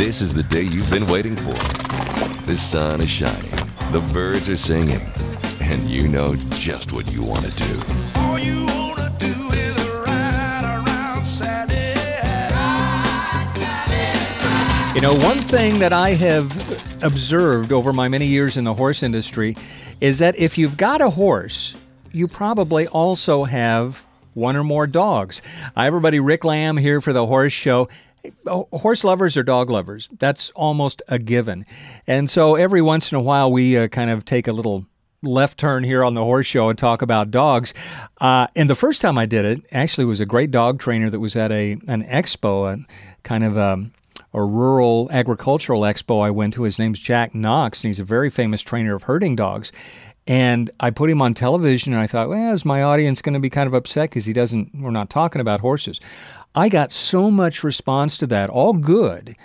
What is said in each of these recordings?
This is the day you've been waiting for. The sun is shining, the birds are singing, and you know just what you want to do. All you want to do is ride around Saturday. You know, one thing that I have observed over my many years in the horse industry is that if you've got a horse, you probably also have one or more dogs. Hi, everybody. Rick Lamb here for The Horse Show. Horse lovers or dog lovers, that's almost a given. And so every once in a while, we kind of take a little left turn here on The Horse Show and talk about dogs. And the first time I did it, actually was a great dog trainer that was at an expo, a kind of a rural agricultural expo I went to. His name's Jack Knox, and he's a very famous trainer of herding dogs. And I put him on television, and I thought, well, is my audience going to be kind of upset because we're not talking about horses? I got so much response to that, all good,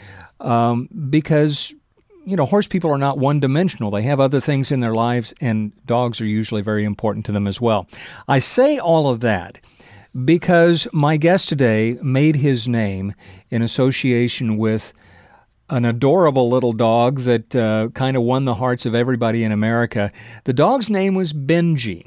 because, you know, horse people are not one-dimensional. They have other things in their lives, and dogs are usually very important to them as well. I say all of that because my guest today made his name in association with an adorable little dog that kind of won the hearts of everybody in America. The dog's name was Benji,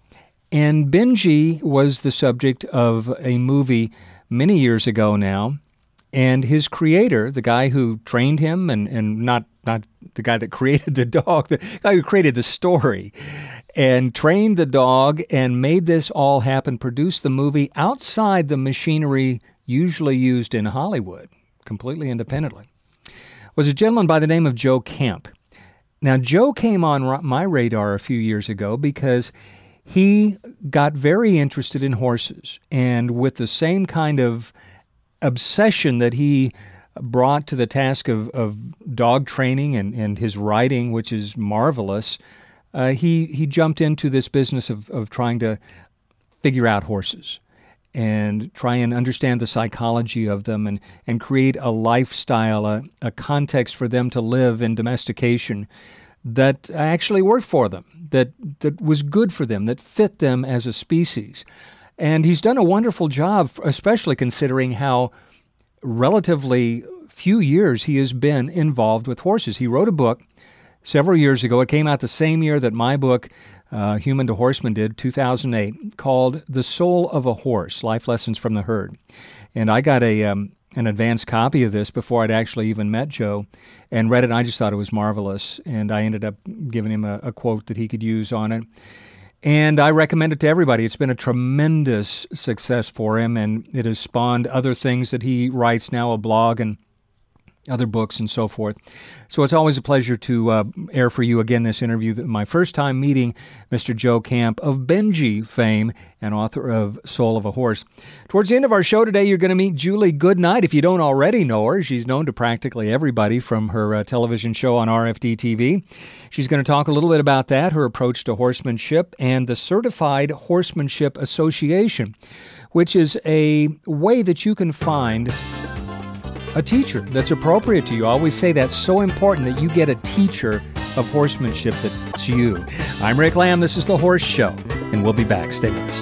and Benji was the subject of a movie many years ago now, and his creator, the guy who trained him, and not the guy that created the dog, the guy who created the story, and trained the dog and made this all happen, produced the movie outside the machinery usually used in Hollywood, completely independently, was a gentleman by the name of Joe Kemp. Now, Joe came on my radar a few years ago because he got very interested in horses, and with the same kind of obsession that he brought to the task of dog training and his writing, which is marvelous, he jumped into this business of trying to figure out horses and try and understand the psychology of them and create a lifestyle, a context for them to live in domestication that actually worked for them, that was good for them, that fit them as a species. And he's done a wonderful job, especially considering how relatively few years he has been involved with horses. He wrote a book several years ago. It came out the same year that my book, Human to Horseman, did, 2008, called The Soul of a Horse, Life Lessons from the Herd. And I got an advanced copy of this before I'd actually even met Joe and read it, and I just thought it was marvelous. And I ended up giving him a quote that he could use on it. And I recommend it to everybody. It's been a tremendous success for him, and it has spawned other things that he writes now, a blog and other books and so forth. So it's always a pleasure to air for you again this interview. My first time meeting Mr. Joe Kemp of Benji fame and author of Soul of a Horse. Towards the end of our show today, you're going to meet Julie Goodnight. If you don't already know her, she's known to practically everybody from her television show on RFD TV. She's going to talk a little bit about that, her approach to horsemanship, and the Certified Horsemanship Association, which is a way that you can find a teacher that's appropriate to you. I always say that's so important that you get a teacher of horsemanship that's you. I'm Rick Lamb. This is The Horse Show, and we'll be back. Stay with us.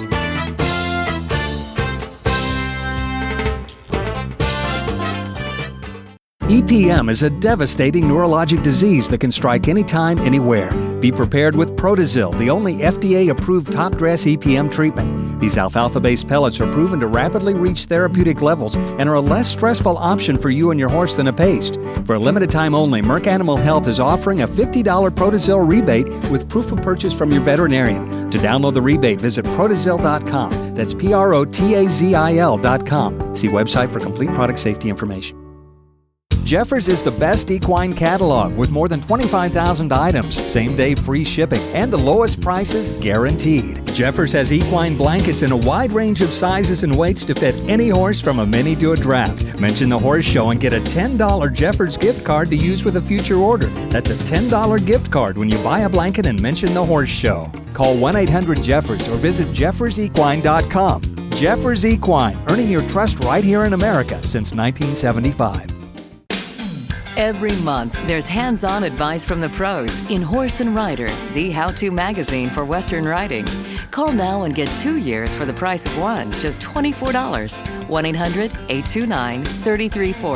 EPM is a devastating neurologic disease that can strike anytime, anywhere. Be prepared with Protozil, the only FDA-approved top-dress EPM treatment. These alfalfa-based pellets are proven to rapidly reach therapeutic levels and are a less stressful option for you and your horse than a paste. For a limited time only, Merck Animal Health is offering a $50 Protozil rebate with proof of purchase from your veterinarian. To download the rebate, visit Protozil.com. That's Protozil.com. See website for complete product safety information. Jeffers is the best equine catalog with more than 25,000 items, same-day free shipping, and the lowest prices guaranteed. Jeffers has equine blankets in a wide range of sizes and weights to fit any horse from a mini to a draft. Mention The Horse Show and get a $10 Jeffers gift card to use with a future order. That's a $10 gift card when you buy a blanket and mention The Horse Show. Call 1-800-JEFFERS or visit jeffersequine.com. Jeffers Equine, earning your trust right here in America since 1975. Every month, there's hands-on advice from the pros in Horse and Rider, the how-to magazine for Western riding. Call now and get 2 years for the price of one, just $24. 1-800-829-3340.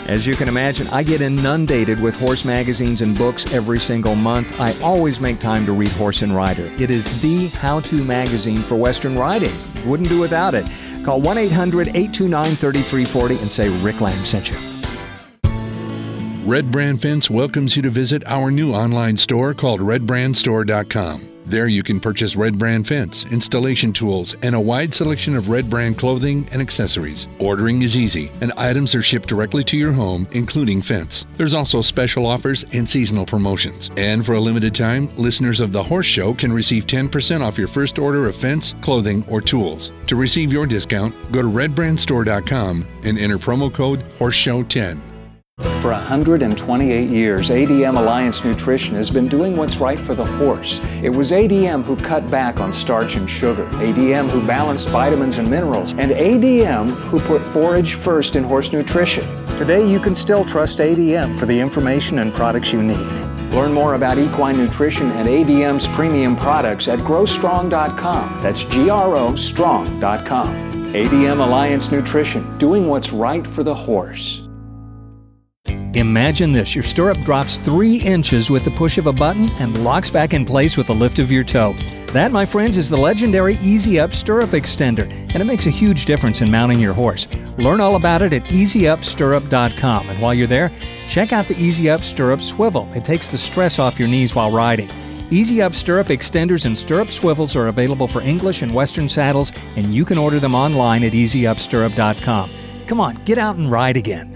As you can imagine, I get inundated with horse magazines and books every single month. I always make time to read Horse and Rider. It is the how-to magazine for Western riding. Wouldn't do without it. Call 1-800-829-3340 and say Rick Lamb sent you. Red Brand Fence welcomes you to visit our new online store called redbrandstore.com. There you can purchase Red Brand Fence, installation tools, and a wide selection of Red Brand clothing and accessories. Ordering is easy, and items are shipped directly to your home, including fence. There's also special offers and seasonal promotions. And for a limited time, listeners of The Horse Show can receive 10% off your first order of fence, clothing, or tools. To receive your discount, go to redbrandstore.com and enter promo code HORSESHOW10. For 128 years, ADM Alliance Nutrition has been doing what's right for the horse. It was ADM who cut back on starch and sugar, ADM who balanced vitamins and minerals, and ADM who put forage first in horse nutrition. Today, you can still trust ADM for the information and products you need. Learn more about equine nutrition and ADM's premium products at growstrong.com. That's GROstrong.com. ADM Alliance Nutrition, doing what's right for the horse. Imagine this. Your stirrup drops 3 inches with the push of a button and locks back in place with the lift of your toe. That, my friends, is the legendary Easy Up Stirrup Extender, and it makes a huge difference in mounting your horse. Learn all about it at EasyUpStirrup.com. And while you're there, check out the Easy Up Stirrup Swivel. It takes the stress off your knees while riding. Easy Up Stirrup Extenders and Stirrup Swivels are available for English and Western saddles, and you can order them online at EasyUpStirrup.com. Come on, get out and ride again.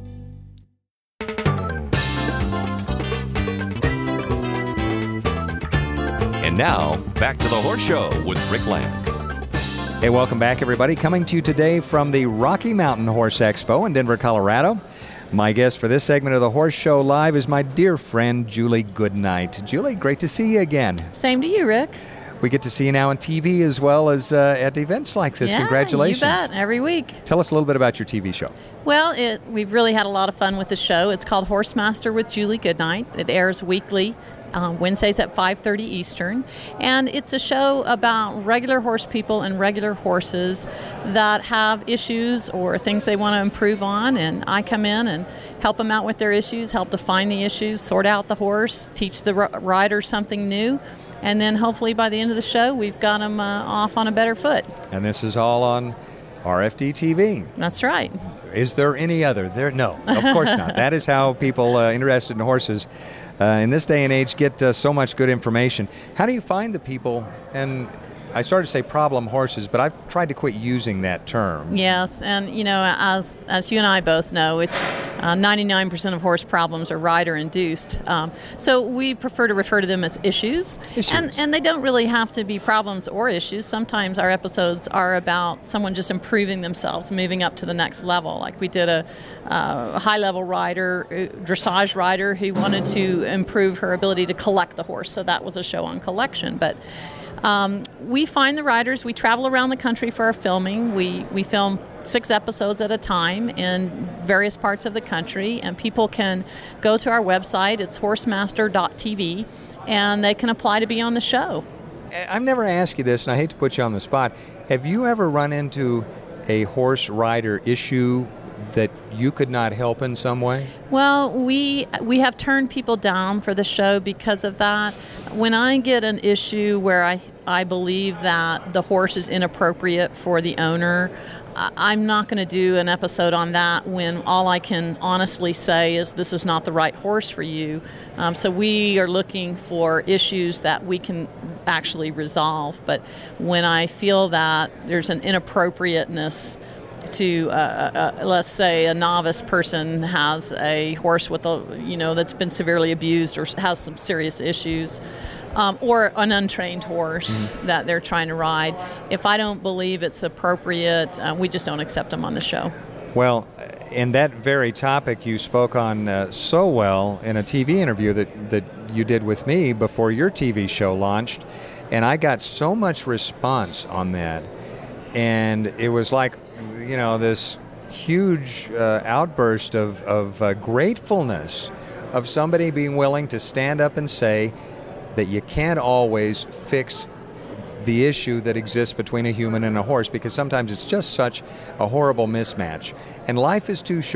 And now, back to the Horse Show with Rick Lamb. Hey, welcome back, everybody. Coming to you today from the Rocky Mountain Horse Expo in Denver, Colorado. My guest for this segment of the Horse Show Live is my dear friend, Julie Goodnight. Julie, great to see you again. Same to you, Rick. We get to see you now on TV as well as at events like this. Yeah, Congratulations. You bet. Every week. Tell us a little bit about your TV show. Well, we've really had a lot of fun with the show. It's called Horsemaster with Julie Goodnight. It airs weekly. Wednesdays at 5:30 Eastern, and it's a show about regular horse people and regular horses that have issues or things they want to improve on, and I come in and help them out with their issues, help define the issues, sort out the horse, teach the rider something new, and then hopefully by the end of the show we've got them off on a better foot. And this is all on RFD TV. That's right. Is there any other? No, of course not. That is how people interested in horses in this day and age get so much good information. How do you find the people, and I started to say problem horses, but I've tried to quit using that term. Yes, and you know, as you and I both know, it's 99% of horse problems are rider-induced. So we prefer to refer to them as issues. And they don't really have to be problems or issues. Sometimes our episodes are about someone just improving themselves, moving up to the next level. Like we did a high-level rider, dressage rider, who wanted to improve her ability to collect the horse. So that was a show on collection. But we find the riders. We travel around the country for our filming. We film 6 episodes at a time in various parts of the country, and people can go to our website. It's horsemaster.tv, and they can apply to be on the show. I've never asked you this, and I hate to put you on the spot. Have you ever run into a horse rider issue that you could not help in some way? Well, we have turned people down for the show because of that. When I get an issue where I believe that the horse is inappropriate for the owner, I'm not going to do an episode on that when all I can honestly say is this is not the right horse for you. So we are looking for issues that we can actually resolve. But when I feel that there's an inappropriateness to, let's say, a novice person has a horse with that's been severely abused or has some serious issues, or an untrained horse that they're trying to ride. If I don't believe it's appropriate, we just don't accept them on the show. Well, in that very topic you spoke on so well in a TV interview that you did with me before your TV show launched, and I got so much response on that. And it was like, this huge outburst of gratefulness of somebody being willing to stand up and say that you can't always fix the issue that exists between a human and a horse, because sometimes it's just such a horrible mismatch. And life is too short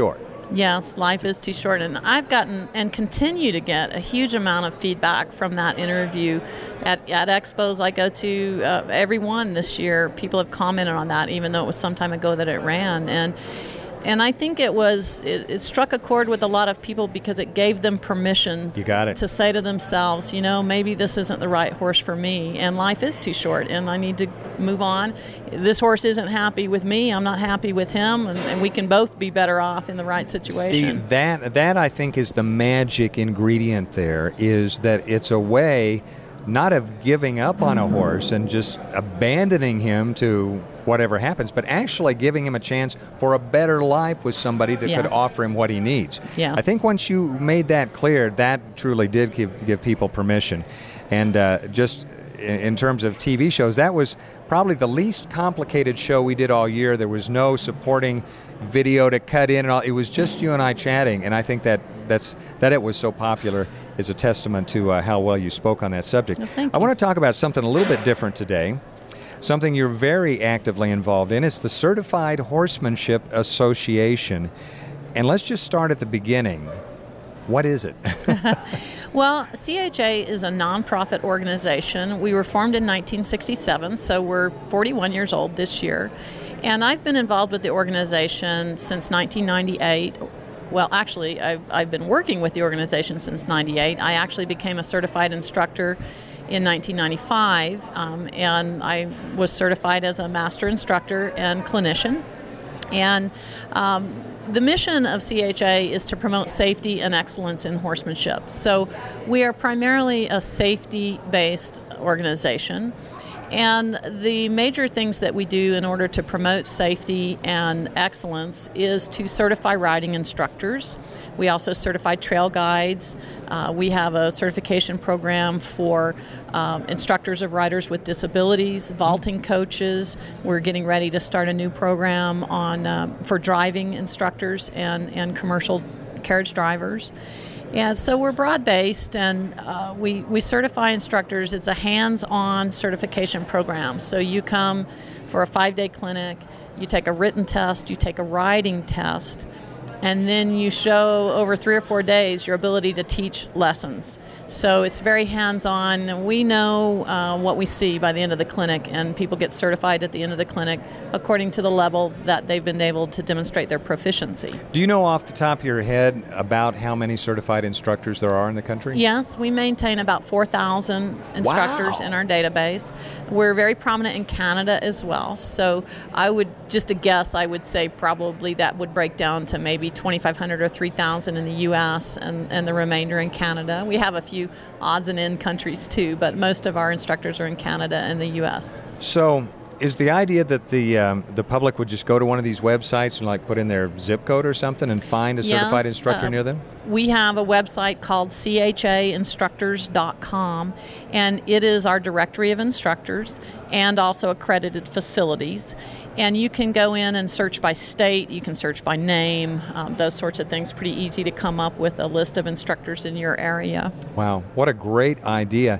Yes, life is too short. And I've gotten and continue to get a huge amount of feedback from that interview at expos I go to. Every one this year, people have commented on that, even though it was some time ago that it ran. And I think it struck a chord with a lot of people because it gave them permission to say to themselves, maybe this isn't the right horse for me, and life is too short, and I need to move on. This horse isn't happy with me, I'm not happy with him, and we can both be better off in the right situation. See, that I think is the magic ingredient there, is that it's a way not of giving up on a horse and just abandoning him to whatever happens, but actually giving him a chance for a better life with somebody that could offer him what he needs. Yes. I think once you made that clear, that truly did give people permission. And just in terms of TV shows, that was probably the least complicated show we did all year. There was no supporting video to cut in and all. It was just you and I chatting, and I think that it was so popular is a testament to how well you spoke on that subject. Well, thank you. I want to talk about something a little bit different today, something you're very actively involved in. It's the Certified Horsemanship Association. And let's just start at the beginning. What is it? Well, CHA is a nonprofit organization. We were formed in 1967, so we're 41 years old this year. And I've been involved with the organization since 1998. Well, actually, I've been working with the organization since 98. I actually became a certified instructor in 1995, and I was certified as a master instructor and clinician. And the mission of CHA is to promote safety and excellence in horsemanship. So we are primarily a safety-based organization. And the major things that we do in order to promote safety and excellence is to certify riding instructors. We also certify trail guides. We have a certification program for instructors of riders with disabilities, vaulting coaches. We're getting ready to start a new program for driving instructors and commercial carriage drivers. And so we're broad-based, and we certify instructors. It's a hands-on certification program. So you come for a 5-day clinic, you take a written test, you take a riding test, and then you show over 3 or 4 days your ability to teach lessons. So it's very hands-on, and we know what we see by the end of the clinic, and people get certified at the end of the clinic according to the level that they've been able to demonstrate their proficiency. Do you know off the top of your head about how many certified instructors there are in the country? Yes, we maintain about 4,000 instructors in our database. We're very prominent in Canada as well. So I would say probably that would break down to maybe 2,500 or 3,000 in the U.S. and the remainder in Canada. We have a few odds and end countries too, but most of our instructors are in Canada and the U.S. So is the idea that the public would just go to one of these websites and put in their zip code or something and find a certified instructor near them? We have a website called chainstructors.com, and it is our directory of instructors and also accredited facilities. And you can go in and search by state, you can search by name, those sorts of things. Pretty easy to come up with a list of instructors in your area. Wow, what a great idea.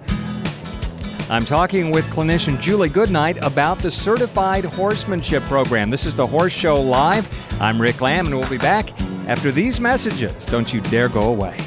I'm talking with clinician Julie Goodnight about the Certified Horsemanship Program. This is the Horse Show Live. I'm Rick Lamb, and we'll be back after these messages. Don't you dare go away.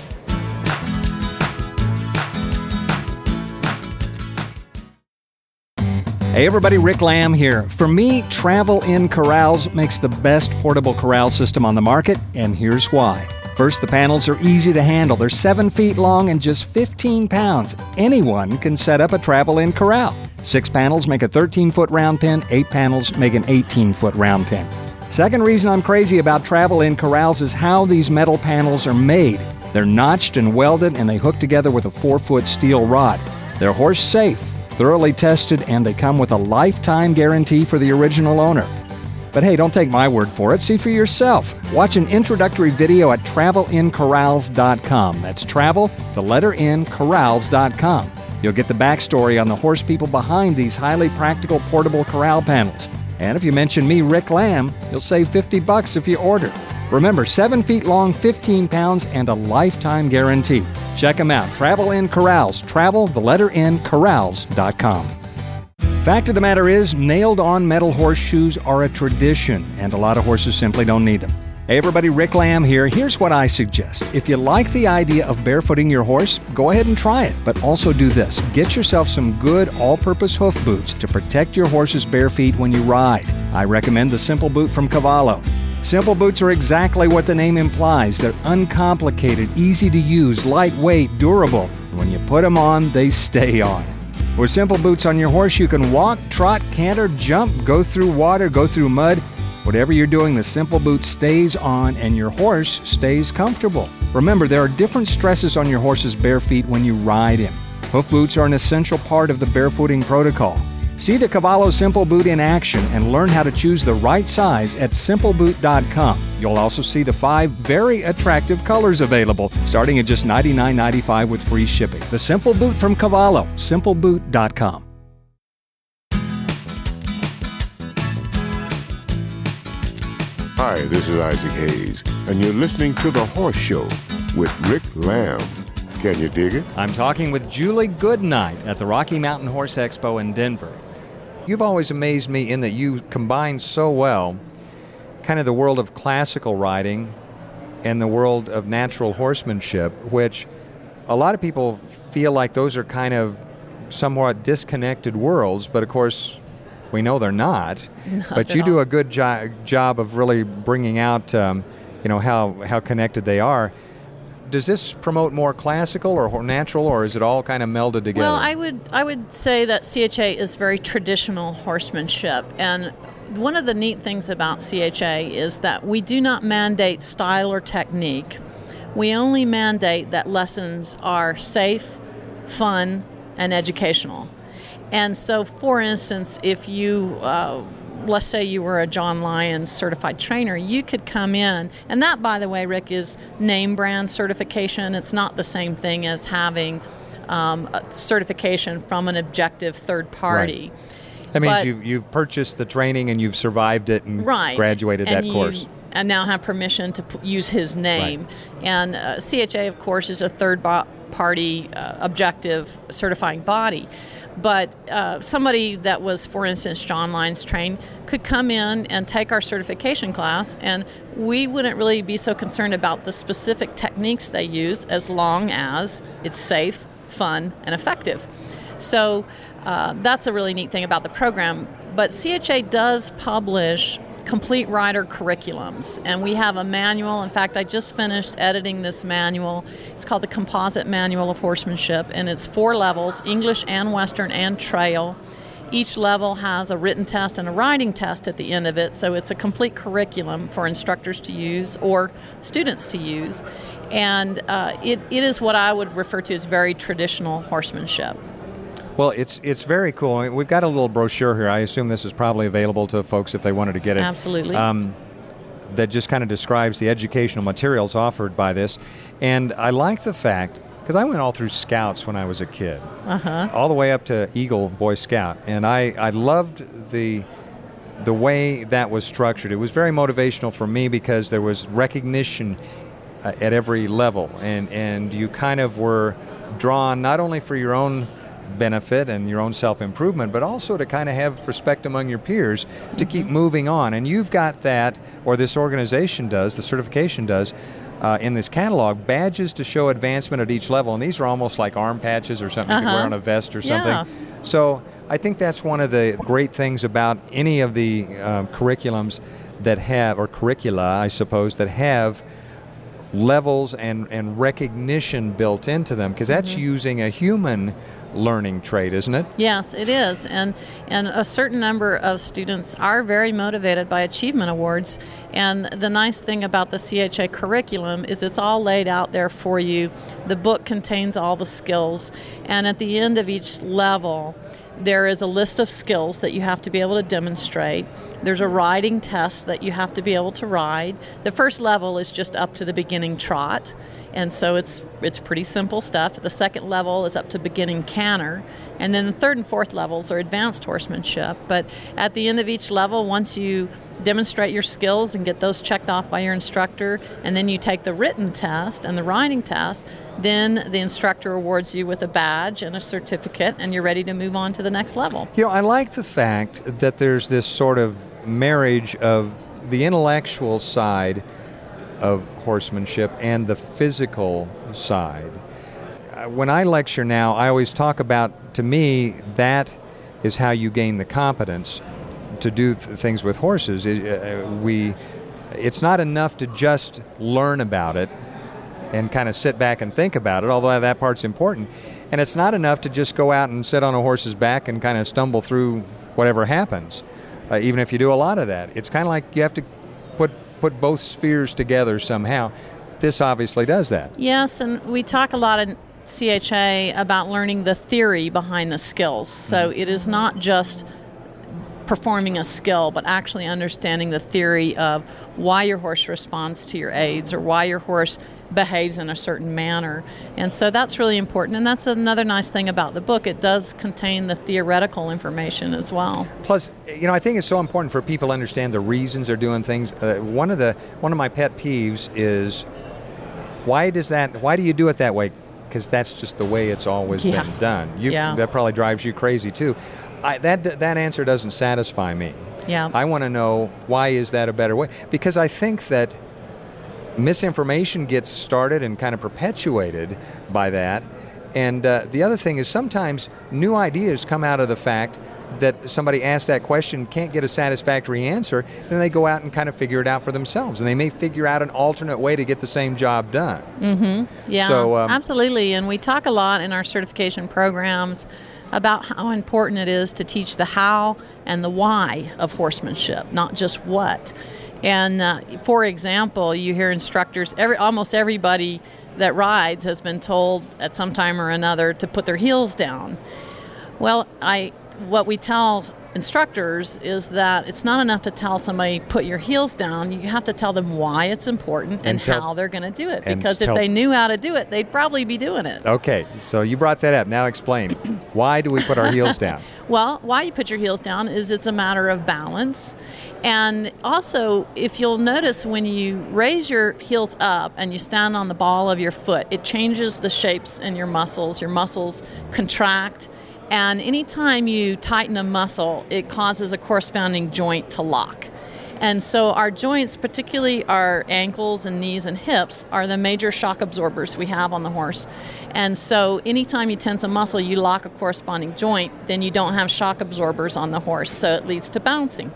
Hey everybody, Rick Lamb here. For me, Travel in Corrals makes the best portable corral system on the market, and here's why. First, the panels are easy to handle. They're 7 feet long and just 15 pounds. Anyone can set up a Travel in Corral. 6 panels make a 13-foot round pin, 8 panels make an 18-foot round pin. Second reason I'm crazy about Travel in Corrals is how these metal panels are made. They're notched and welded, and they hook together with a 4-foot steel rod. They're horse safe, thoroughly tested, and they come with a lifetime guarantee for the original owner. But hey, don't take my word for it. See for yourself. Watch an introductory video at travelincorrals.com. That's travel, the letter N, corrals.com. You'll get the backstory on the horse people behind these highly practical portable corral panels. And if you mention me, Rick Lamb, you'll save $50 if you order. Remember, 7 feet long, 15 pounds, and a lifetime guarantee. Check them out. Travel in Corrals. Travel, the letter N, corrals.com. Fact of the matter is, nailed-on metal horseshoes are a tradition, and a lot of horses simply don't need them. Hey everybody, Rick Lamb here. Here's what I suggest. If you like the idea of barefooting your horse, go ahead and try it. But also do this. Get yourself some good all-purpose hoof boots to protect your horse's bare feet when you ride. I recommend the Simple Boot from Cavallo. Simple boots are exactly what the name implies. They're uncomplicated, easy to use, lightweight, durable. When you put them on, they stay on. With Simple Boots on your horse, you can walk, trot, canter, jump, go through water, go through mud. Whatever you're doing, the Simple Boot stays on and your horse stays comfortable. Remember, there are different stresses on your horse's bare feet when you ride him. Hoof boots are an essential part of the barefooting protocol. See the Cavallo Simple Boot in action and learn how to choose the right size at simpleboot.com. You'll also see the 5 very attractive colors available, starting at just $99.95 with free shipping. The Simple Boot from Cavallo, simpleboot.com. Hi, this is Isaac Hayes, and you're listening to The Horse Show with Rick Lamb. Can you dig it? I'm talking with Julie Goodnight at the Rocky Mountain Horse Expo in Denver. You've always amazed me in that you combine so well kind of the world of classical riding and the world of natural horsemanship, which a lot of people feel like those are kind of somewhat disconnected worlds, but of course we know they're not. But you do a good job of really bringing out how connected they are. Does this promote more classical or natural, or is it all kind of melded together? Well, I would say that CHA is very traditional horsemanship, and one of the neat things about CHA is that we do not mandate style or technique. We only mandate that lessons are safe, fun, and educational. And so, for instance, if you let's say you were a John Lyons certified trainer, you could come in, and that, by the way, Rick, is name brand certification. It's not the same thing as having a certification from an objective third party. Right. That means you've purchased the training and you've survived it and graduated that course. And now have permission to use his name. Right. And CHA, of course, is a third party objective certifying body. But somebody that was, for instance, John Lyons trained could come in and take our certification class, and we wouldn't really be so concerned about the specific techniques they use as long as it's safe, fun, and effective. So that's a really neat thing about the program. But CHA does publish complete rider curriculums, and we have a manual. In fact, I just finished editing this manual. It's called the Composite Manual of Horsemanship, and it's 4 levels: English and Western and Trail. Each level has a written test and a riding test at the end of it, so it's a complete curriculum for instructors to use or students to use, and it is what I would refer to as very traditional horsemanship. Well, it's very cool. I mean, we've got a little brochure here. I assume this is probably available to folks if they wanted to get it. Absolutely. That just kind of describes the educational materials offered by this. And I like the fact, because I went all through Scouts when I was a kid, all the way up to Eagle Boy Scout. And I loved the way that was structured. It was very motivational for me because there was recognition at every level. And you kind of were drawn not only for your own benefit and your own self-improvement, but also to kind of have respect among your peers to keep moving on. And you've got that, or this organization does, the certification does, in this catalog, badges to show advancement at each level. And these are almost like arm patches or something you could wear on a vest or something. Yeah. So I think that's one of the great things about any of the curriculums that have, or curricula, I suppose, that have levels and recognition built into them, because that's using a human learning trait, isn't it? Yes, it is. And a certain number of students are very motivated by achievement awards. And the nice thing about the CHA curriculum is it's all laid out there for you. The book contains all the skills. And at the end of each level, there is a list of skills that you have to be able to demonstrate. There's a riding test that you have to be able to ride. The first level is just up to the beginning trot, and so it's pretty simple stuff. The second level is up to beginning canter, and then the third and fourth levels are advanced horsemanship. But at the end of each level, once you demonstrate your skills and get those checked off by your instructor, and then you take the written test and the riding test, then the instructor awards you with a badge and a certificate, and you're ready to move on to the next level. You know, I like the fact that there's this sort of marriage of the intellectual side of horsemanship and the physical side. When I lecture now, I always talk about, to me, that is how you gain the competence to do things with horses. It's not enough to just learn about it and kind of sit back and think about it, although that part's important. And it's not enough to just go out and sit on a horse's back and kind of stumble through whatever happens, even if you do a lot of that. It's kind of like you have to put both spheres together somehow. This obviously does that. Yes, and we talk a lot in CHA about learning the theory behind the skills. So it is not just performing a skill, but actually understanding the theory of why your horse responds to your aids or why your horse behaves in a certain manner. And so that's really important. And that's another nice thing about the book. It does contain the theoretical information as well. Plus, I think it's so important for people to understand the reasons they're doing things. One of my pet peeves is, why do you do it that way? Because that's just the way it's always been done. That probably drives you crazy too. That answer doesn't satisfy me. Yeah. I want to know, why is that a better way? Because I think that misinformation gets started and kind of perpetuated by that. And the other thing is, sometimes new ideas come out of the fact that somebody asked that question, can't get a satisfactory answer, then they go out and kind of figure it out for themselves. And they may figure out an alternate way to get the same job done. Mm-hmm. Yeah, so, absolutely. And we talk a lot in our certification programs about how important it is to teach the how and the why of horsemanship, not just what. And for example, you hear instructors, almost everybody that rides has been told at some time or another to put their heels down. Well, what we tell instructors is that it's not enough to tell somebody, put your heels down. You have to tell them why it's important and how they're going to do it. Because if they knew how to do it, they'd probably be doing it. Okay, so you brought that up. Now explain. Why do we put our heels down? Well, why you put your heels down is it's a matter of balance. And also, if you'll notice, when you raise your heels up and you stand on the ball of your foot, it changes the shapes in your muscles. Your muscles contract. And anytime you tighten a muscle, it causes a corresponding joint to lock. And so our joints, particularly our ankles and knees and hips, are the major shock absorbers we have on the horse. And so anytime you tense a muscle, you lock a corresponding joint, then you don't have shock absorbers on the horse, so it leads to bouncing.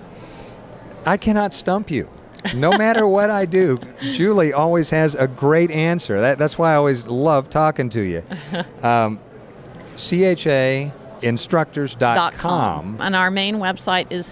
I cannot stump you. No matter what I do, Julie always has a great answer. That's why I always love talking to you. CHAinstructors.com. And our main website is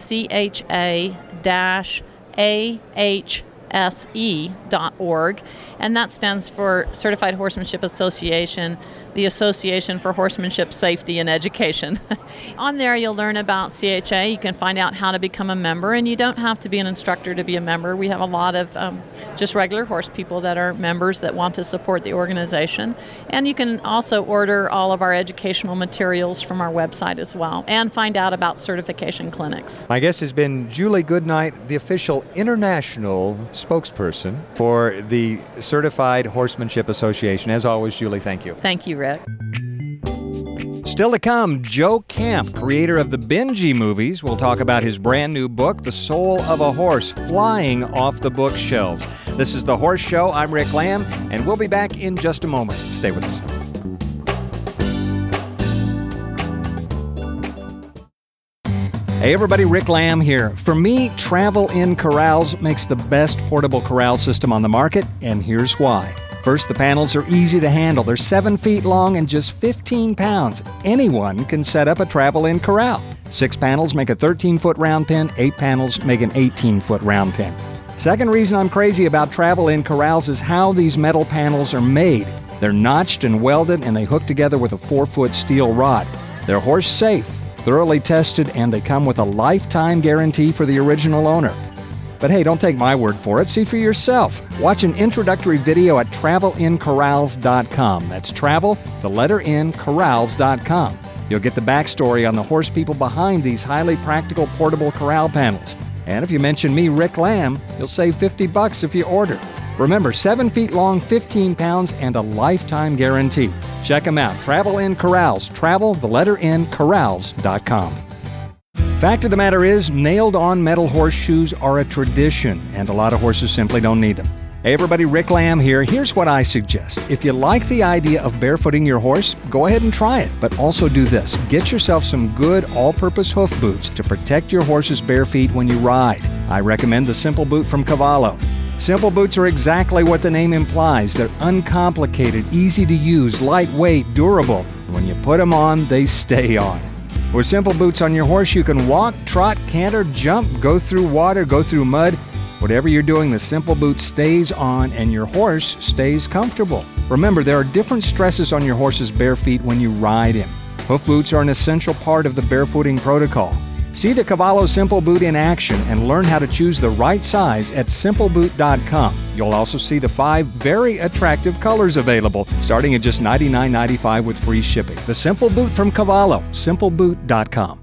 CHA-AHSE.org. And that stands for Certified Horsemanship Association, the Association for Horsemanship Safety and Education. On there, you'll learn about CHA. You can find out how to become a member, and you don't have to be an instructor to be a member. We have a lot of just regular horse people that are members that want to support the organization. And you can also order all of our educational materials from our website as well, and find out about certification clinics. My guest has been Julie Goodnight, the official international spokesperson for the Certified Horsemanship Association. As always, Julie, thank you. Thank you, Rick. Still to come, Joe Camp, creator of the Benji movies, will talk about his brand new book, The Soul of a Horse, flying off the bookshelves. This is The Horse Show. I'm Rick Lamb, and we'll be back in just a moment. Stay with us. Hey everybody, Rick Lamb here. For me, Travel in Corrals makes the best portable corral system on the market, and here's why. First, the panels are easy to handle. They're 7 feet long and just 15 pounds. Anyone can set up a Travel in Corral. 6 panels make a 13-foot round pen, 8 panels make an 18-foot round pen. Second reason I'm crazy about Travel in Corrals is how these metal panels are made. They're notched and welded, and they hook together with a 4-foot steel rod. They're horse safe, thoroughly tested, and they come with a lifetime guarantee for the original owner. But hey, don't take my word for it. See for yourself. Watch an introductory video at travelincorrals.com. That's travel, the letter N, corrals.com. You'll get the backstory on the horse people behind these highly practical portable corral panels. And if you mention me, Rick Lamb, you'll save $50 if you order. Remember, 7 feet long, 15 pounds, and a lifetime guarantee. Check them out. Travel in Corrals. Travel, the letter N, corrals.com. Fact of the matter is, nailed-on metal horseshoes are a tradition, and a lot of horses simply don't need them. Hey everybody, Rick Lamb here. Here's what I suggest. If you like the idea of barefooting your horse, go ahead and try it. But also do this. Get yourself some good all-purpose hoof boots to protect your horse's bare feet when you ride. I recommend the Simple Boot from Cavallo. Simple boots are exactly what the name implies. They're uncomplicated, easy to use, lightweight, durable. When you put them on, they stay on. With Simple Boots on your horse, you can walk, trot, canter, jump, go through water, go through mud. Whatever you're doing, the Simple Boot stays on and your horse stays comfortable. Remember, there are different stresses on your horse's bare feet when you ride him. Hoof boots are an essential part of the barefooting protocol. See the Cavallo Simple Boot in action and learn how to choose the right size at simpleboot.com. You'll also see the 5 very attractive colors available, starting at just $99.95 with free shipping. The Simple Boot from Cavallo, simpleboot.com.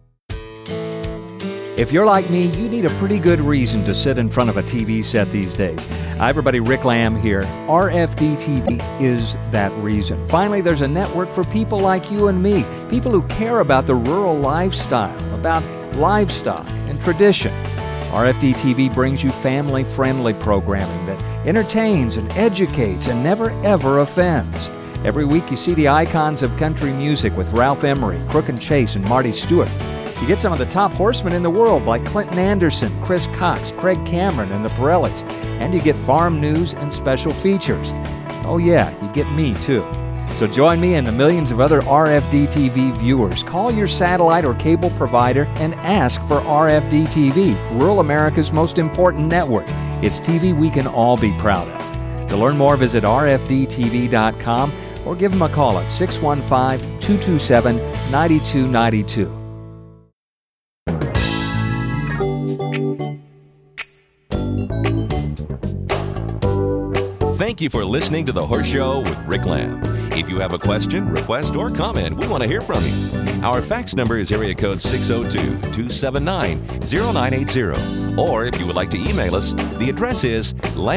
If you're like me, you need a pretty good reason to sit in front of a TV set these days. Hi everybody, Rick Lamb here. RFD TV is that reason. Finally, there's a network for people like you and me, people who care about the rural lifestyle, about livestock and tradition. RFD TV brings you family-friendly programming that entertains and educates and never ever offends. Every week you see the icons of country music with Ralph Emery, Crook and Chase, and Marty Stewart. You get some of the top horsemen in the world like Clinton Anderson, Chris Cox, Craig Cameron, and the Pirellis. And you get farm news and special features. Oh yeah, you get me too. So join me and the millions of other RFD TV viewers. Call your satellite or cable provider and ask for RFD TV, rural America's most important network. It's TV we can all be proud of. To learn more, visit rfdtv.com or give them a call at 615-227-9292. Thank you for listening to The Horse Show with Rick Lamb. If you have a question, request, or comment, we want to hear from you. Our fax number is area code 602-279-0980. Or if you would like to email us, the address is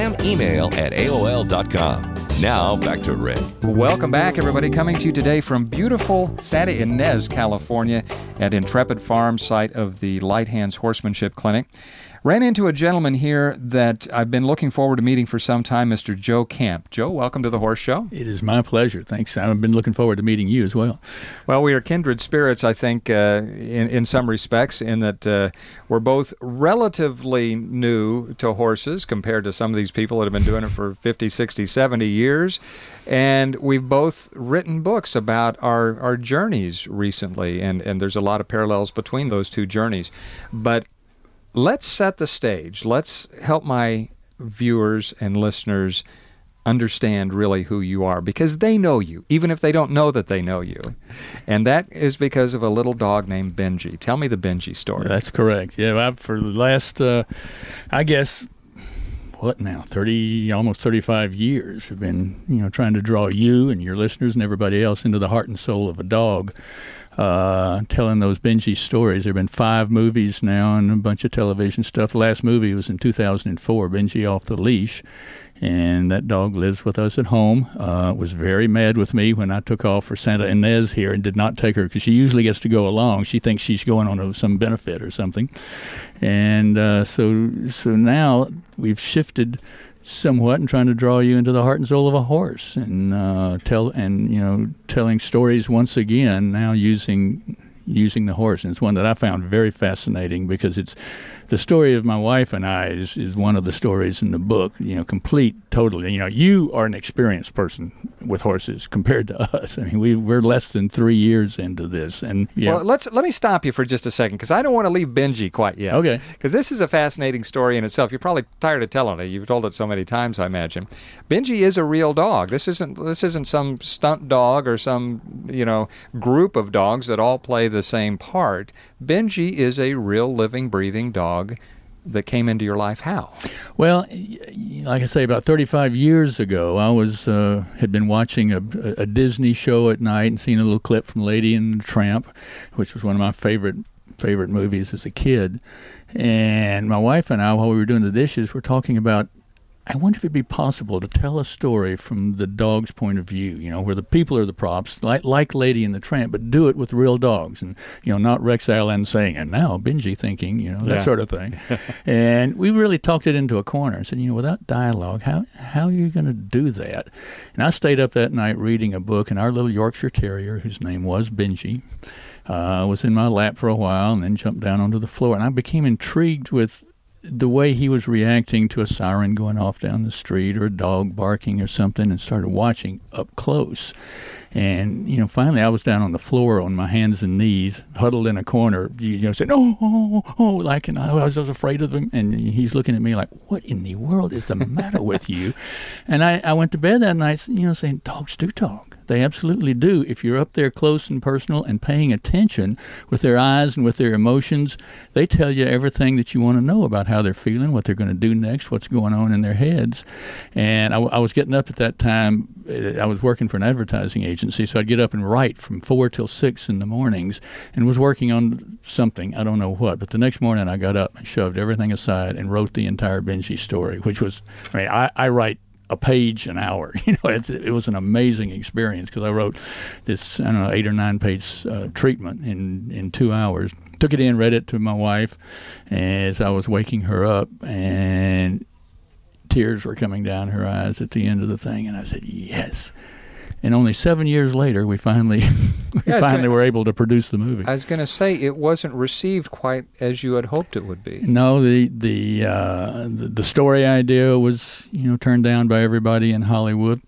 lambemail@aol.com. Now, back to Rick. Welcome back, everybody. Coming to you today from beautiful Santa Ynez, California, at Intrepid Farm, site of the Light Hands Horsemanship Clinic. Ran into a gentleman here that I've been looking forward to meeting for some time, Mr. Joe Camp. Joe, welcome to the Horse Show. It is my pleasure. Thanks. I've been looking forward to meeting you as well. Well, we are kindred spirits, I think, in some respects, in that we're both relatively new to horses compared to some of these people that have been doing it for 50, 60, 70 years. And we've both written books about our journeys recently, and there's a lot of parallels between those two journeys. But let's set the stage. Let's help my viewers and listeners understand really who you are, because they know you, even if they don't know that they know you. And that is because of a little dog named Benji. Tell me the Benji story. That's correct. Yeah, for the last, I guess, what now, almost 35 years, have been, trying to draw you and your listeners and everybody else into the heart and soul of a dog. Telling those Benji stories. There have been 5 movies now and a bunch of television stuff. The last movie was in 2004, Benji Off the Leash, and that dog lives with us at home. Was very mad with me when I took off for Santa Ynez here and did not take her, because she usually gets to go along. She thinks she's going on some benefit or something. And so now we've shifted somewhat and trying to draw you into the heart and soul of a horse, and telling stories once again, now using the horse. And it's one that I found very fascinating, because it's the story of my wife and I is one of the stories in the book, complete, totally. You are an experienced person with horses compared to us. I mean, we're less than 3 years into this. And Well, let me stop you for just a second, because I don't want to leave Benji quite yet. Okay. Because this is a fascinating story in itself. You're probably tired of telling it. You've told it so many times, I imagine. Benji is a real dog. This isn't some stunt dog or some, group of dogs that all play the same part. Benji is a real living, breathing dog that came into your life. How? Well, like I say, about 35 years ago, I had been watching a Disney show at night and seen a little clip from Lady and the Tramp, which was one of my favorite movies as a kid. And my wife and I, while we were doing the dishes, were talking about I wonder if it'd be possible to tell a story from the dog's point of view, where the people are the props, like Lady and the Tramp, but do it with real dogs, and not Rex Allen saying, and now Benji thinking, that sort of thing. And we really talked it into a corner and said, without dialogue, how are you going to do that? And I stayed up that night reading a book, and our little Yorkshire Terrier, whose name was Benji, was in my lap for a while and then jumped down onto the floor. And I became intrigued with the way he was reacting to a siren going off down the street or a dog barking or something, and started watching up close. And, finally I was down on the floor on my hands and knees, huddled in a corner, saying, and I was afraid of him. And he's looking at me like, what in the world is the matter with you? And I went to bed that night, saying, dogs do talk. They absolutely do. If you're up there close and personal and paying attention with their eyes and with their emotions, they tell you everything that you want to know about how they're feeling, what they're going to do next, what's going on in their heads. And I was getting up at that time. I was working for an advertising agency, so I'd get up and write from 4 till 6 in the mornings, and was working on something, I don't know what. But the next morning I got up and shoved everything aside and wrote the entire Benji story, which was, I write a page an hour. It was an amazing experience, because I wrote this 8 or 9 page treatment in 2 hours. Took it in, read it to my wife as I was waking her up, and tears were coming down her eyes at the end of the thing. And I said, yes. And only 7 years later, we finally were able to produce the movie. I was going to say, it wasn't received quite as you had hoped it would be. No, the story idea was turned down by everybody in Hollywood.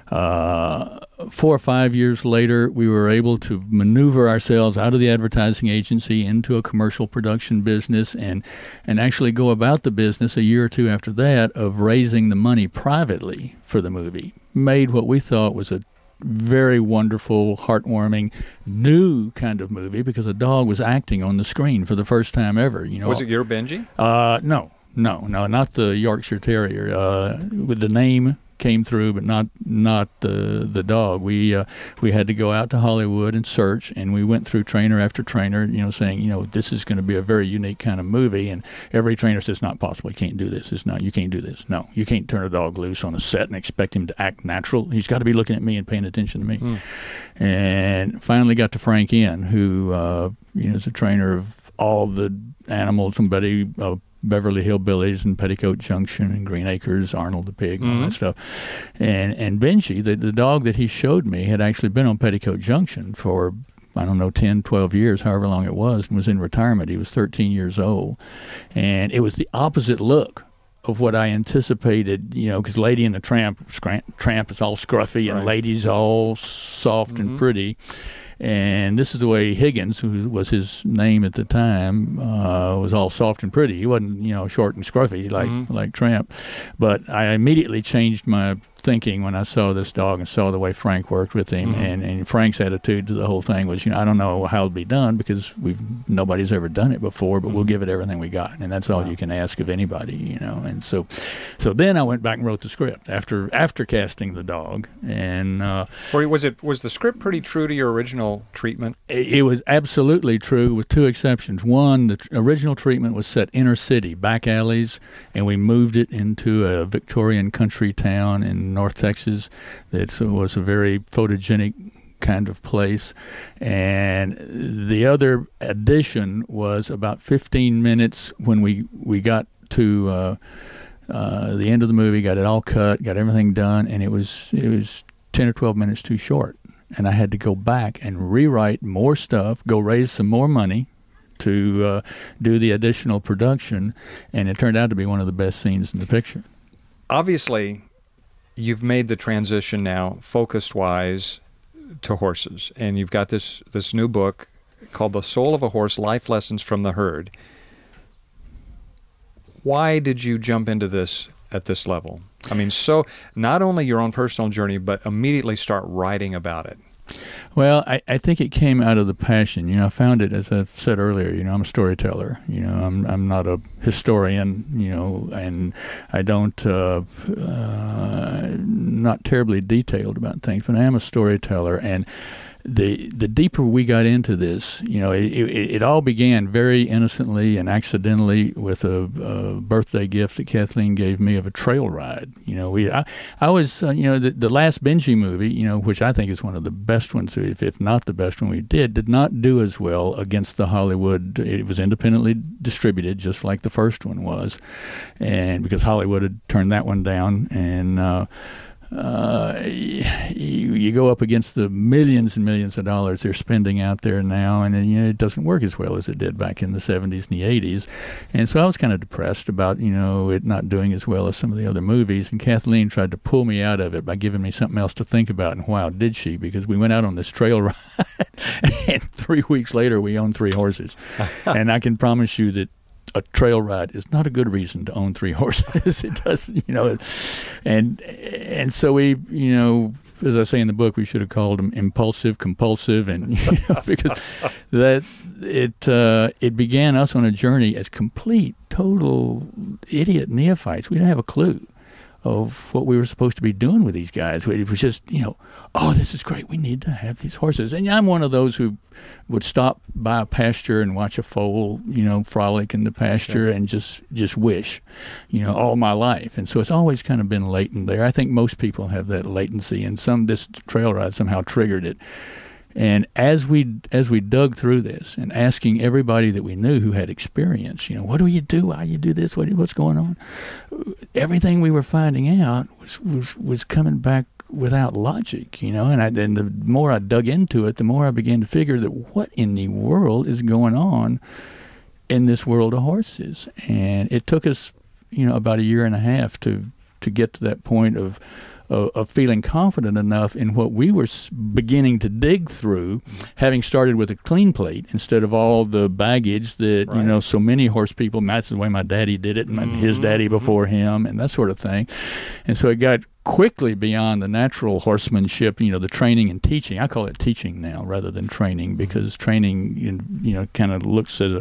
4 or 5 years later, we were able to maneuver ourselves out of the advertising agency into a commercial production business, and actually go about the business a year or two after that of raising the money privately for the movie. Made what we thought was a very wonderful, heartwarming, new kind of movie, because a dog was acting on the screen for the first time ever. Was it your Benji? No, not the Yorkshire Terrier. With the name came through, but not the dog. We had to go out to Hollywood and search, and we went through trainer after trainer, saying, this is going to be a very unique kind of movie. And every trainer says, not possible. You can't do this. You can't do this. No, you can't turn a dog loose on a set and expect him to act natural. He's got to be looking at me and paying attention to me. And finally got to Frank Inn, who is a trainer of all the animals, somebody Beverly Hillbillies and Petticoat Junction and Green Acres, Arnold the Pig, and all that stuff. And Benji, the dog that he showed me, had actually been on Petticoat Junction for, 10, 12 years, however long it was, and was in retirement. He was 13 years old. And it was the opposite look of what I anticipated, because Lady and the Tramp is all scruffy, and Lady's all soft and pretty. And this is the way Higgins, who was his name at the time, was all soft and pretty. He wasn't, short and scruffy like Tramp. But I immediately changed my thinking when I saw this dog and saw the way Frank worked with him. And Frank's attitude to the whole thing was, I don't know how it'll be done, because nobody's ever done it before, but we'll give it everything we got. And that's all you can ask of anybody, And so then I went back and wrote the script after casting the dog. And was the script pretty true to your original treatment? It was absolutely true, with 2 exceptions. One, the original treatment was set inner city, back alleys, and we moved it into a Victorian country town in North Texas. It was a very photogenic kind of place. And the other addition was about 15 minutes when we got to the end of the movie, got it all cut, got everything done, and it was 10 or 12 minutes too short. And I had to go back and rewrite more stuff, go raise some more money to do the additional production, and it turned out to be one of the best scenes in the picture. Obviously, you've made the transition now, focused-wise, to horses, and you've got this new book called The Soul of a Horse, Life Lessons from the Herd. Why did you jump into this at this level? So not only your own personal journey, but immediately start writing about it. Well, I think it came out of the passion. I found it, as I said earlier, I'm a storyteller. I'm not a historian, and I don't, not terribly detailed about things, but I am a storyteller. And the deeper we got into this, it all began very innocently and accidentally with a birthday gift that Kathleen gave me of a trail ride. I was the last Benji movie, which I think is one of the best ones, if not the best one we did not do as well against the Hollywood. It was independently distributed, just like the first one was, and because Hollywood had turned that one down, and you go up against the millions and millions of dollars they're spending out there now, and it doesn't work as well as it did back in the 70s and the 80s. And so I was kind of depressed about it not doing as well as some of the other movies. And Kathleen tried to pull me out of it by giving me something else to think about. And wow, did she? Because we went out on this trail ride, and 3 weeks later we owned 3 horses. And I can promise you that a trail ride is not a good reason to own 3 horses. It does, and so we, as I say in the book, we should have called them impulsive, compulsive, and because that it began us on a journey as complete, total idiot neophytes. We didn't have a clue of what we were supposed to be doing with these guys. It was just, this is great. We need to have these horses. And I'm one of those who would stop by a pasture and watch a foal, frolic in the pasture, and just wish, all my life. And so it's always kind of been latent there. I think most people have that latency, and this trail ride somehow triggered it. And as we dug through this and asking everybody that we knew who had experience, what do you do? How you do this? What's going on? Everything we were finding out was coming back without logic, And the more I dug into it, the more I began to figure that what in the world is going on in this world of horses. And it took us, about a year and a half to get to that point of feeling confident enough in what we were beginning to dig through, having started with a clean plate instead of all the baggage that, so many horse people, that's the way my daddy did it, and his daddy before him, and that sort of thing. And so it got quickly beyond the natural horsemanship, the training and teaching. I call it teaching now rather than training, because training, kind of looks as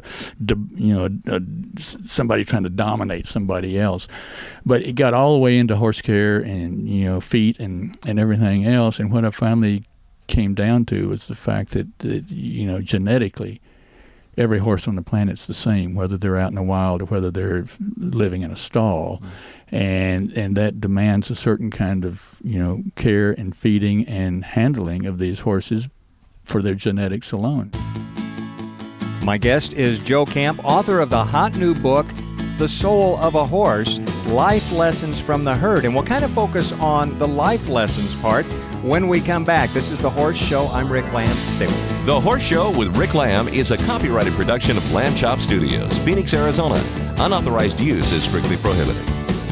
somebody trying to dominate somebody else. But it got all the way into horse care and, feet and everything else. And what I finally came down to was the fact that genetically, every horse on the planet's the same, whether they're out in the wild or whether they're living in a stall. And that demands a certain kind of, care and feeding and handling of these horses for their genetics alone. My guest is Joe Camp, author of the hot new book, The Soul of a Horse, Life Lessons from the Herd. And we'll kind of focus on the life lessons part when we come back. This is The Horse Show. I'm Rick Lamb. Stay with us. The Horse Show with Rick Lamb is a copyrighted production of Lamb Chop Studios, Phoenix, Arizona. Unauthorized use is strictly prohibited.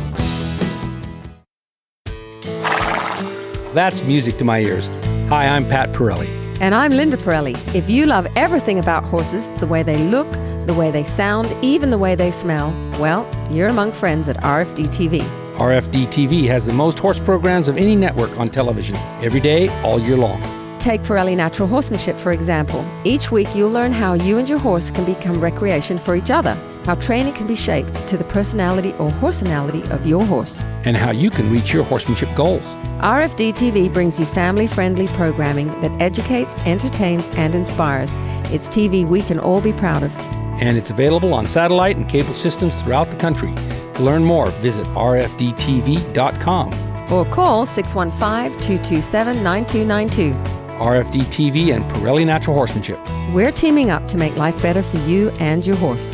That's music to my ears. Hi, I'm Pat Pirelli. And I'm Linda Pirelli. If you love everything about horses, the way they look, the way they sound, even the way they smell, well, you're among friends at RFD TV. RFD TV has the most horse programs of any network on television, every day, all year long. Take Pirelli Natural Horsemanship, for example. Each week you'll learn how you and your horse can become recreation for each other, how training can be shaped to the personality or horsenality of your horse, and how you can reach your horsemanship goals. RFD TV brings you family-friendly programming that educates, entertains, and inspires. It's TV we can all be proud of. And it's available on satellite and cable systems throughout the country. To learn more, visit rfdtv.com. Or call 615-227-9292. RFD TV and Pirelli Natural Horsemanship. We're teaming up to make life better for you and your horse.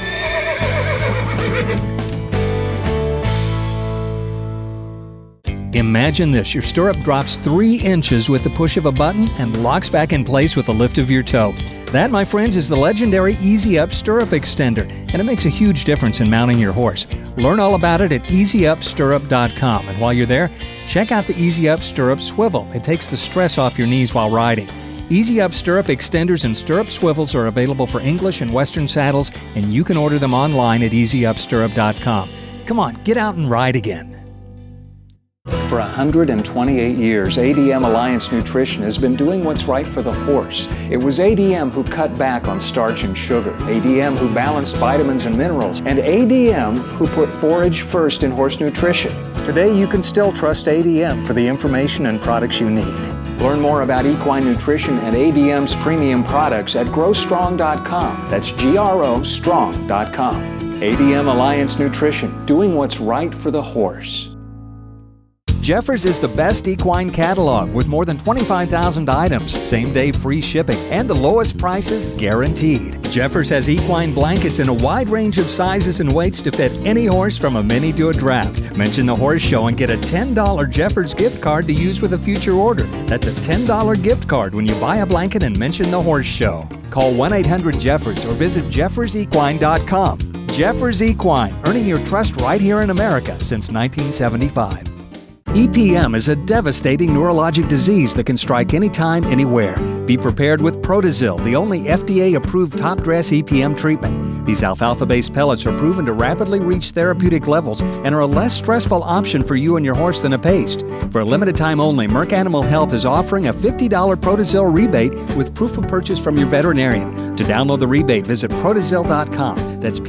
Imagine this. Your stirrup drops 3 inches with the push of a button and locks back in place with a lift of your toe. That, my friends, is the legendary Easy Up Stirrup Extender, and it makes a huge difference in mounting your horse. Learn all about it at easyupstirrup.com. And while you're there, check out the Easy Up Stirrup Swivel. It takes the stress off your knees while riding. Easy Up Stirrup Extenders and Stirrup Swivels are available for English and Western saddles, and you can order them online at easyupstirrup.com. Come on, get out and ride again. For 128 years, ADM Alliance Nutrition has been doing what's right for the horse. It was ADM who cut back on starch and sugar, ADM who balanced vitamins and minerals, and ADM who put forage first in horse nutrition. Today, you can still trust ADM for the information and products you need. Learn more about equine nutrition and ADM's premium products at growstrong.com. That's GROstrong.com. ADM Alliance Nutrition, doing what's right for the horse. Jeffers is the best equine catalog with more than 25,000 items, same-day free shipping, and the lowest prices guaranteed. Jeffers has equine blankets in a wide range of sizes and weights to fit any horse from a mini to a draft. Mention the Horse Show and get a $10 Jeffers gift card to use with a future order. That's a $10 gift card when you buy a blanket and mention the Horse Show. Call 1-800-JEFFERS or visit jeffersequine.com. Jeffers Equine, earning your trust right here in America since 1975. EPM is a devastating neurologic disease that can strike anytime, anywhere. Be prepared with Protozil, the only FDA-approved top-dress EPM treatment. These alfalfa-based pellets are proven to rapidly reach therapeutic levels and are a less stressful option for you and your horse than a paste. For a limited time only, Merck Animal Health is offering a $50 Protozil rebate with proof of purchase from your veterinarian. To download the rebate, visit Protozil.com. That's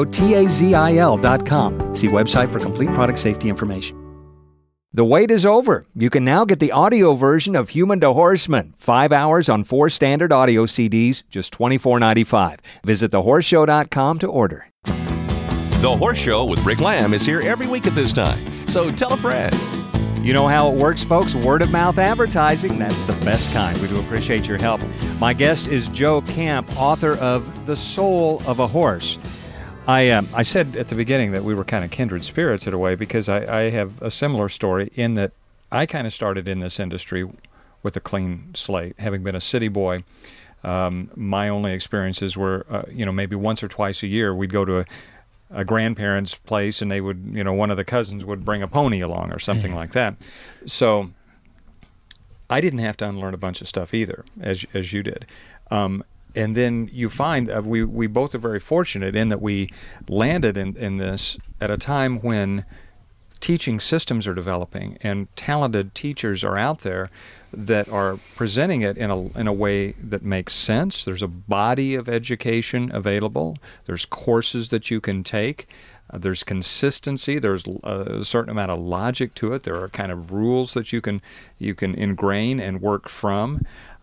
Protazil.com. See website for complete product safety information. The wait is over. You can now get the audio version of Human to Horseman. 5 hours on 4 standard audio CDs, just $24.95. Visit thehorseshow.com to order. The Horse Show with Rick Lamb is here every week at this time, so tell a friend. You know how it works, folks. Word-of-mouth advertising, that's the best kind. We do appreciate your help. My guest is Joe Camp, author of The Soul of a Horse. I said at the beginning that we were kind of kindred spirits in a way because I have a similar story in that I kind of started in this industry with a clean slate, having been a city boy. My only experiences were, maybe once or twice a year we'd go to a grandparent's place and they would, one of the cousins would bring a pony along or something like that. So I didn't have to unlearn a bunch of stuff either, as you did. And then you find we both are very fortunate in that we landed in this at a time when teaching systems are developing and talented teachers are out there that are presenting it in a way that makes sense. There's a body of education available. There's courses that you can take. There's consistency. There's a certain amount of logic to it. There are kind of rules that you can ingrain and work from.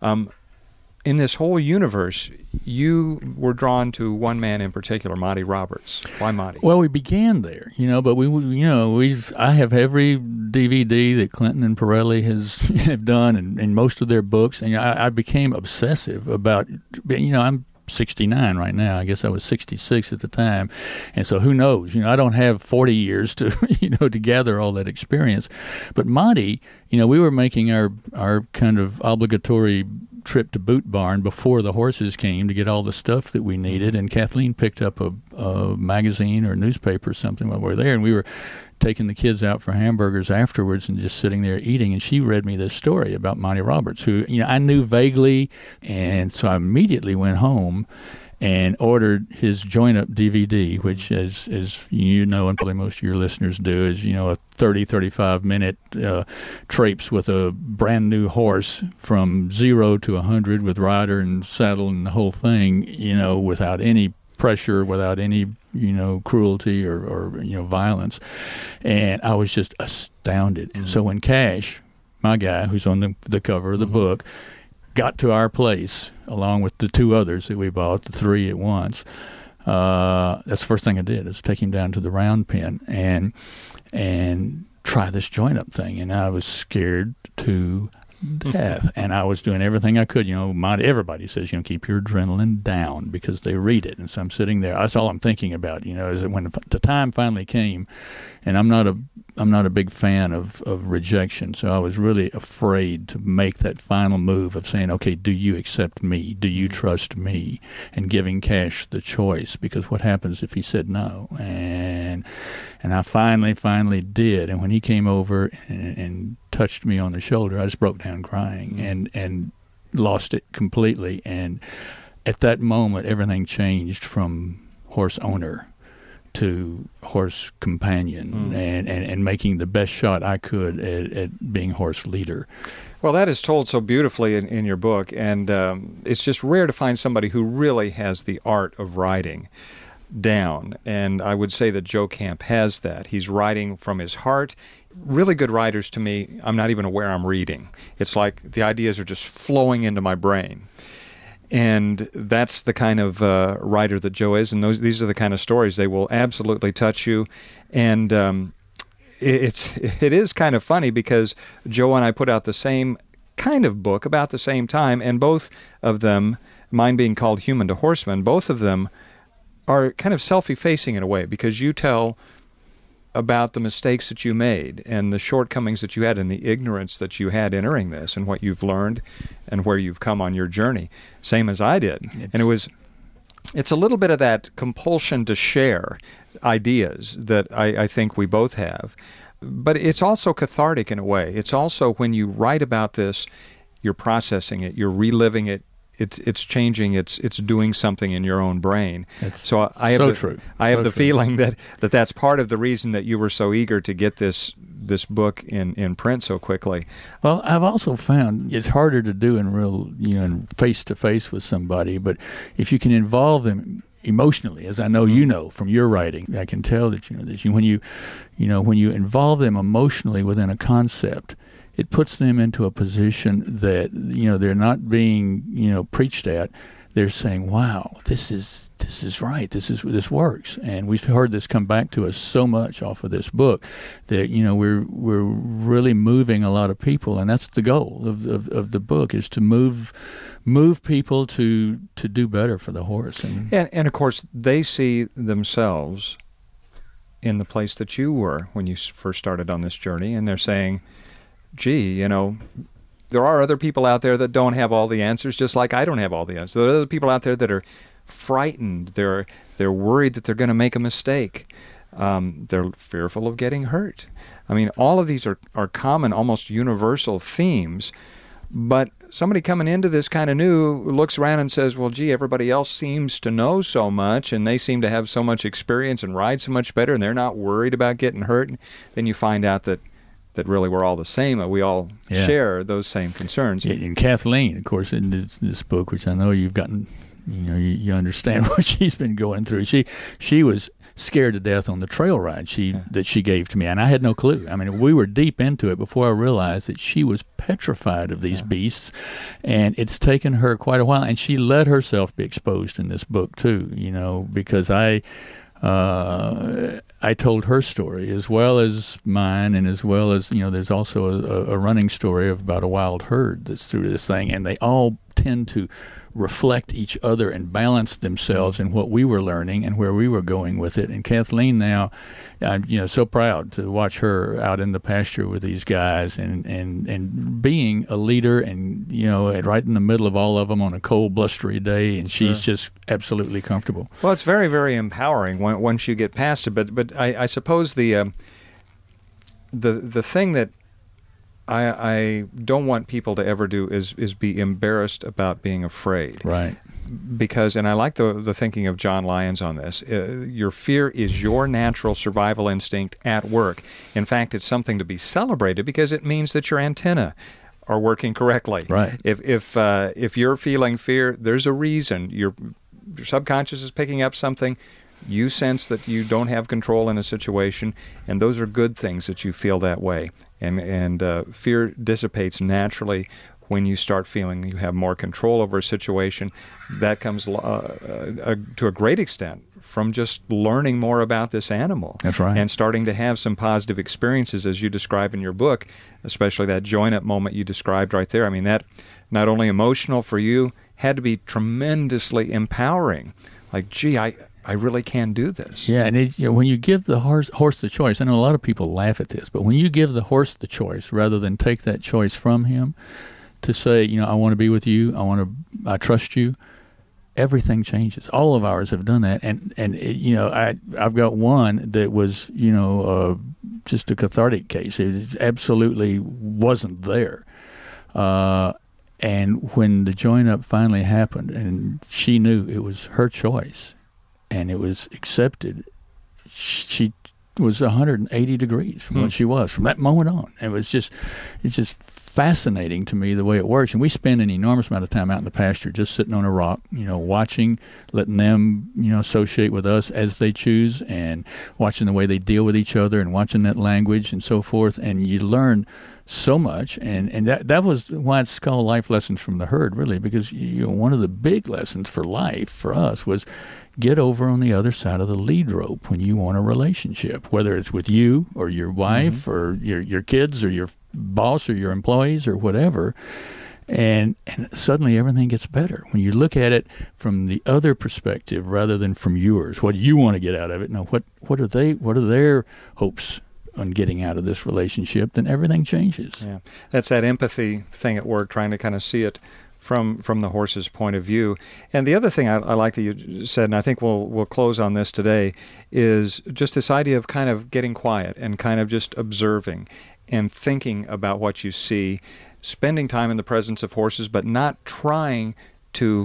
In this whole universe, you were drawn to one man in particular, Monty Roberts. Why Monty? Well, we began there, but I have every DVD that Clinton and Pirelli have done and most of their books, and I became obsessive about, I'm 69 right now. I guess I was 66 at the time, and so who knows? I don't have 40 years to to gather all that experience. But Monty, we were making our kind of obligatory trip to Boot Barn before the horses came to get all the stuff that we needed, and Kathleen picked up a magazine or a newspaper or something while we were there, and we were taking the kids out for hamburgers afterwards and just sitting there eating, and she read me this story about Monty Roberts, who I knew vaguely, and so I immediately went home and ordered his join-up DVD, which, as you know, and probably most of your listeners do, is, a 35-minute traipse with a brand-new horse from 0 to 100 with rider and saddle and the whole thing, without any pressure, without any, cruelty or violence. And I was just astounded. And so when Cash, my guy, who's on the cover of the book, got to our place, along with the 2 others that we bought, the 3 at once, that's the first thing I did, is take him down to the round pen and try this joint-up thing. And I was scared to death. And I was doing everything I could. Everybody says, keep your adrenaline down because they read it. And so I'm sitting there. That's all I'm thinking about, is that when the time finally came, and I'm not a big fan of rejection, so I was really afraid to make that final move of saying, okay, do you accept me? Do you trust me? And giving Cash the choice, because what happens if he said no? And I finally did. And when he came over and touched me on the shoulder, I just broke down crying and lost it completely. And at that moment, everything changed from horse owner to horse companion and making the best shot I could at being horse leader. Well, that is told so beautifully in your book, and it's just rare to find somebody who really has the art of riding. down. And I would say that Joe Camp has that. He's writing from his heart. Really good writers, to me, I'm not even aware I'm reading. It's like the ideas are just flowing into my brain. And that's the kind of writer that Joe is. And these are the kind of stories, they will absolutely touch you. And it is kind of funny because Joe and I put out the same kind of book about the same time, and both of them, mine being called Human to Horseman, both of them are kind of self-effacing in a way, because you tell about the mistakes that you made and the shortcomings that you had and the ignorance that you had entering this and what you've learned and where you've come on your journey, same as I did. It's a little bit of that compulsion to share ideas that I think we both have. But it's also cathartic in a way. It's also, when you write about this, you're processing it, you're reliving it, it's changing, it's doing something in your own brain. So I have the feeling that that's part of the reason that you were so eager to get this book in print so quickly. Well, I've also found it's harder to do in real, in face-to-face with somebody, but if you can involve them emotionally, as I know you know from your writing, I can tell that when you involve them emotionally within a concept, it puts them into a position that they're not being preached at. They're saying, "Wow, this is right. This works." And we've heard this come back to us so much off of this book that we're really moving a lot of people, and that's the goal of the book, is to move people to do better for the horse. And of course, they see themselves in the place that you were when you first started on this journey, and they're saying, "Gee, there are other people out there that don't have all the answers, just like I don't have all the answers. There are other people out there that are frightened. They're worried that they're going to make a mistake. They're fearful of getting hurt." I mean, all of these are common, almost universal themes. But somebody coming into this kind of new looks around and says, "Well, gee, everybody else seems to know so much, and they seem to have so much experience and ride so much better, and they're not worried about getting hurt." And then you find out that really we're all the same. We all share those same concerns. Yeah, and Kathleen, of course, in this book, which I know you've gotten, you understand what she's been going through. She was scared to death on the trail ride that she gave to me, and I had no clue. I mean, we were deep into it before I realized that she was petrified of these beasts, and it's taken her quite a while. And she let herself be exposed in this book too, because I told her story as well as mine, and as well as, there's also a running story about a wild herd that's through this thing, and they all tend to reflect each other and balance themselves in what we were learning and where we were going with it. And Kathleen now, I'm so proud to watch her out in the pasture with these guys and being a leader, and right in the middle of all of them on a cold, blustery day, and she's just absolutely comfortable. Well, it's very, very empowering once you get past it. But I suppose the thing that I don't want people to ever do is be embarrassed about being afraid. Right. Because, and I like the thinking of John Lyons on this, your fear is your natural survival instinct at work. In fact, it's something to be celebrated because it means that your antennae are working correctly. Right. If you're feeling fear, there's a reason. Your subconscious is picking up something. You sense that you don't have control in a situation, and those are good things that you feel that way. And fear dissipates naturally when you start feeling you have more control over a situation. That comes to a great extent from just learning more about this animal. That's right. And starting to have some positive experiences, as you describe in your book, especially that join-up moment you described right there. I mean, that not only emotional for you, had to be tremendously empowering. Like, gee, I really can do this. Yeah, and when you give the horse the choice, I know a lot of people laugh at this, but when you give the horse the choice rather than take that choice from him, to say, I want to be with you, I trust you, everything changes. All of ours have done that, and I've got one that was just a cathartic case. It absolutely wasn't there. And when the join-up finally happened, and she knew it was her choice, and it was accepted, she was 180 degrees from what she was from that moment on. It just fascinating to me the way it works. And we spend an enormous amount of time out in the pasture just sitting on a rock, watching, letting them, associate with us as they choose, and watching the way they deal with each other and watching that language and so forth. And you learn so much. And that was why it's called Life Lessons from the Herd, really, because one of the big lessons for life for us was get over on the other side of the lead rope when you want a relationship, whether it's with you or your wife or your kids or your boss or your employees or whatever. And suddenly everything gets better when you look at it from the other perspective rather than from yours. What do you want to get out of it? Now, what are their hopes on getting out of this relationship? Then everything changes. Yeah, that's that empathy thing at work, trying to kind of see it from the horse's point of view. And the other thing I like that you said, and I think we'll close on this today, is just this idea of kind of getting quiet and kind of just observing and thinking about what you see, spending time in the presence of horses, but not trying to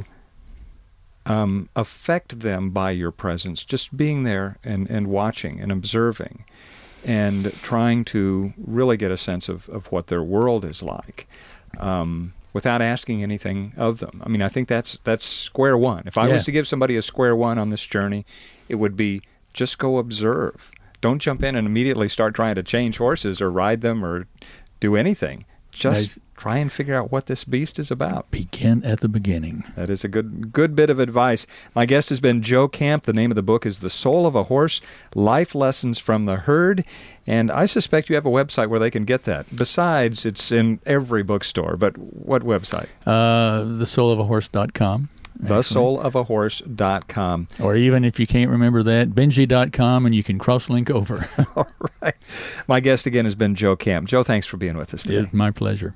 affect them by your presence, just being there and watching and observing and trying to really get a sense of what their world is like. Without asking anything of them. I mean, I think that's square one. If I was to give somebody a square one on this journey, it would be just go observe. Don't jump in and immediately start trying to change horses or ride them or do anything. Just try and figure out what this beast is about. Begin at the beginning. That is a good bit of advice. My guest has been Joe Camp. The name of the book is The Soul of a Horse, Life Lessons from the Herd. And I suspect you have a website where they can get that. Besides, it's in every bookstore. But what website? TheSoulOfAHorse.com. TheSoulOfAHorse.com. Or even if you can't remember that, Benji.com, and you can cross-link over. All right. My guest again has been Joe Camp. Joe, thanks for being with us today. It's my pleasure.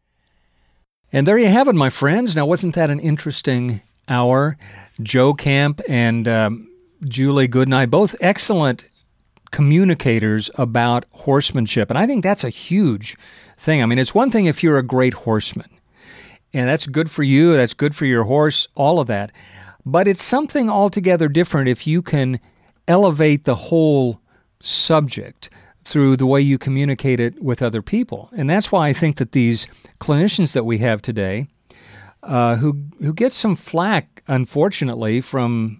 And there you have it, my friends. Now, wasn't that an interesting hour? Joe Camp and Julie Goodnight, both excellent communicators about horsemanship. And I think that's a huge thing. I mean, it's one thing if you're a great horseman, and that's good for you, that's good for your horse, all of that. But it's something altogether different if you can elevate the whole subject through the way you communicate it with other people. And that's why I think that these clinicians that we have today, who get some flack, unfortunately, from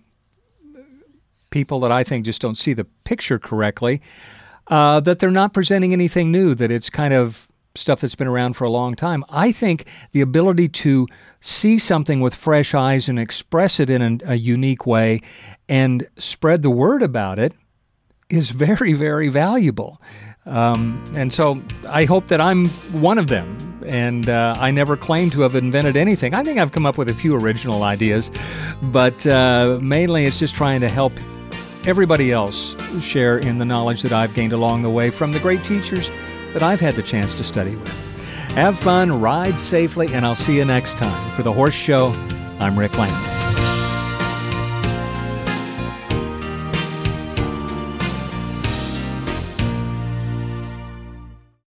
people that I think just don't see the picture correctly, that they're not presenting anything new, that it's kind of stuff that's been around for a long time. I think the ability to see something with fresh eyes and express it in a unique way and spread the word about it is very, very valuable. And so I hope that I'm one of them. And I never claim to have invented anything. I think I've come up with a few original ideas, but mainly it's just trying to help everybody else share in the knowledge that I've gained along the way from the great teachers that I've had the chance to study with. Have fun, ride safely, and I'll see you next time. For The Horse Show, I'm Rick Lamb.